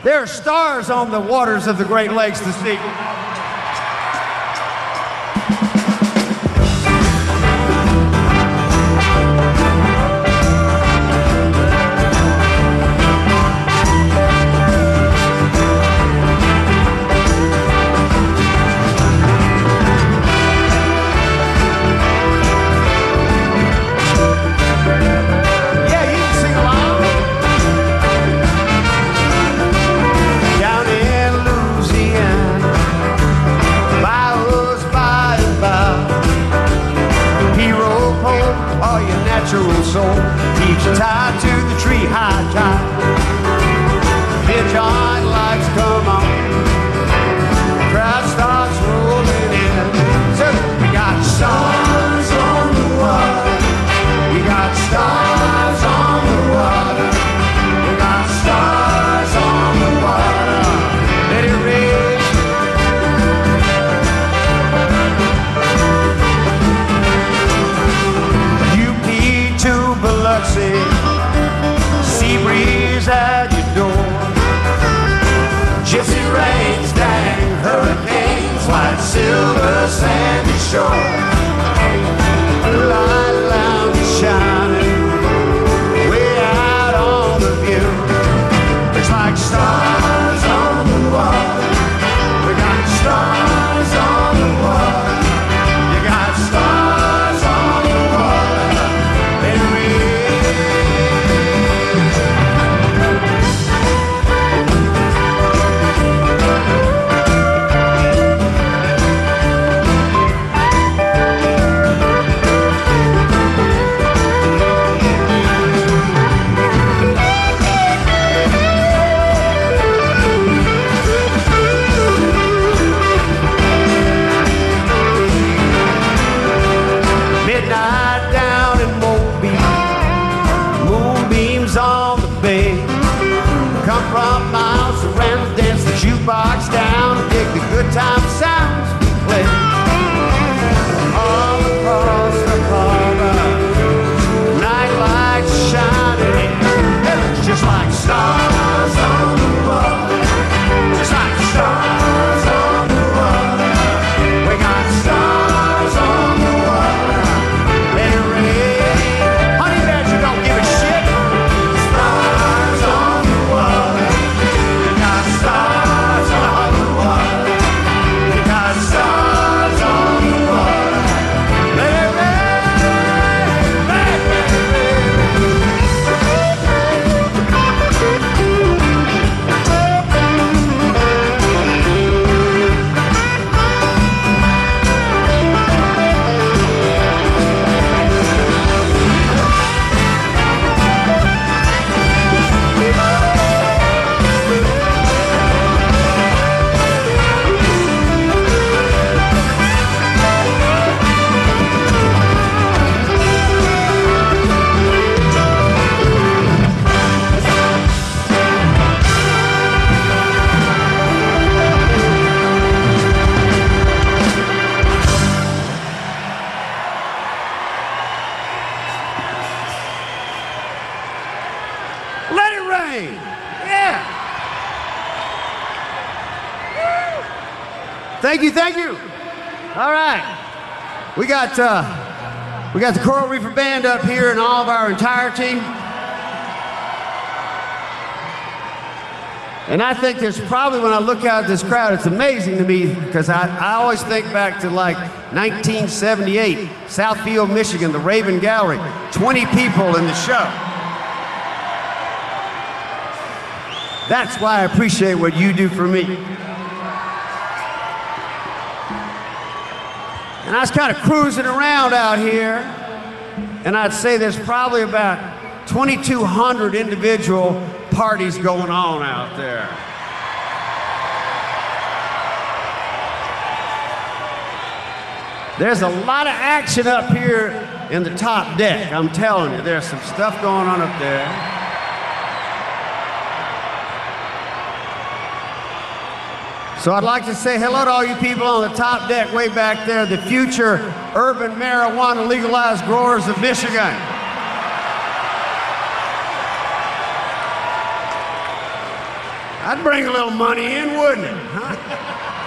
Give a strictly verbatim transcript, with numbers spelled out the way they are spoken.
There are stars on the waters of the Great Lakes this evening. Soul keeps you tied to the tree high tide. Midnight lights come on, the crowd starts rolling in. So we got stars on the water, we got stars on the water, we got stars on the water. Let it rain. Biloxi, sea breeze at your door, gypsy rains, dang hurricanes, white silver sandy shore. The light lounge is shining way out on the view. It's like stars on the water. We got stars on the water. You got stars on the water. Let it rain. Box down and dig the good time sounds we play. All across the harbor, night lights shining. It's just like stars on the water. Just like stars on the water. We got stars on the water. Let it rain. Honey Badger don't give a shit. Stars on the water. We got stars. Thank you, thank you. All right, we got uh, we got the Coral Reefer Band up here in all of our entirety, and I think there's probably, when I look out at this crowd, it's amazing to me because I, I always think back to like nineteen seventy-eight, Southfield, Michigan, the Raven Gallery, twenty people in the show. That's why I appreciate what you do for me. And I was kind of cruising around out here, and I'd say there's probably about twenty-two hundred individual parties going on out there. There's a lot of action up here in the top deck, I'm telling you. There's some stuff going on up there. So I'd like to say hello to all you people on the top deck way back there, the future urban marijuana legalized growers of Michigan. That'd bring a little money in, wouldn't it? Huh?